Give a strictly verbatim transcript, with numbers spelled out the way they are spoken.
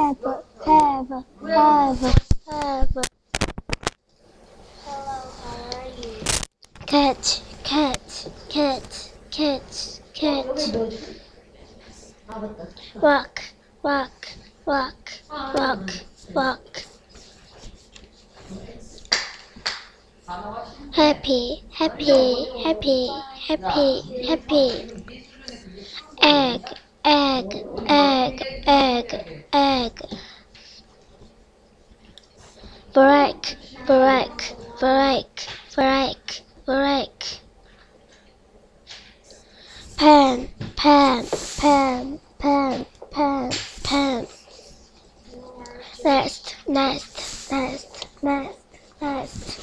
have, have, have, have. Hello, how are you? Cat, cat, cat, cat, cat. Walk, walk, walk, walk, walk. Happy, happy, happy, happy, happy. Egg, egg, egg, egg, egg. Break, break, break, break, break. Pen, pen, pen, pen, pen, pen. Nest, nest, nest, nest, nest.